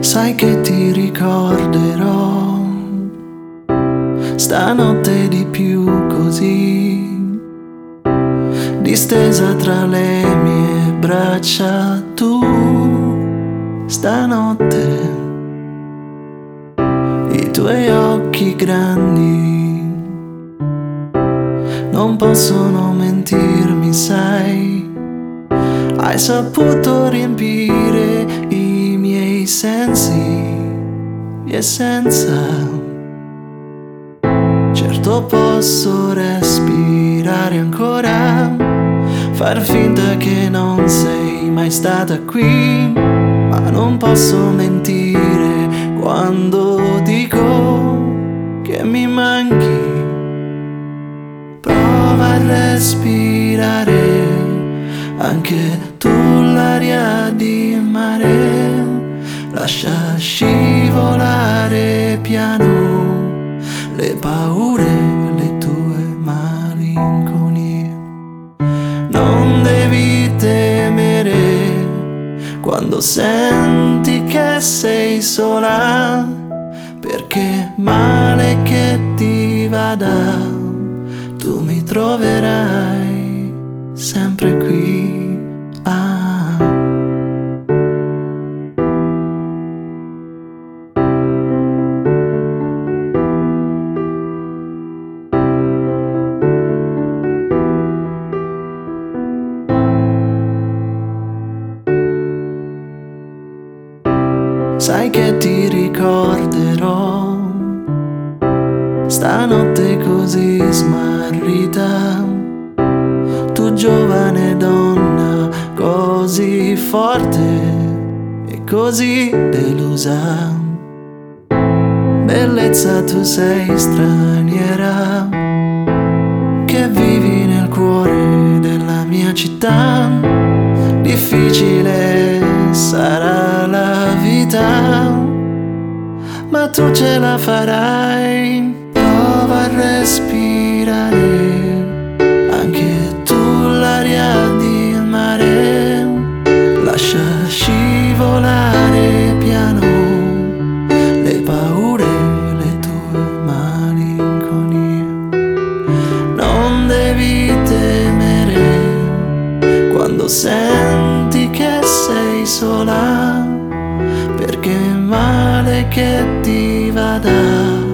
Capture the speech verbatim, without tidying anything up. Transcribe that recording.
Sai che ti ricorderò stanotte di più così, distesa tra le mie braccia tu. Stanotte i tuoi occhi grandi non possono mentirmi, sai. Hai saputo riempire i miei sensi di essenza. Certo posso respirare ancora, far finta che non sei mai stata qui, ma non posso mentire quando dico che mi manchi. Prova a respirare anche tu l'aria di mare, lascia scivolare piano le paure, le tue malinconie. Non devi temere quando senti che sei sola, perché male che ti vada, tu mi troverai sempre qui. Ah. Sai che ti ricorderò stanotte così smarrita, tu giovane donna così forte e così delusa. Bellezza, tu sei straniera che vivi nel cuore della mia città. Difficile sarà la vita, ma tu ce la farai. Prova a respirare anche tu l'aria di mare, lascia scivolare piano le paure, le tue malinconie. Non devi temere quando senti che sei sola, perché male che ti vada,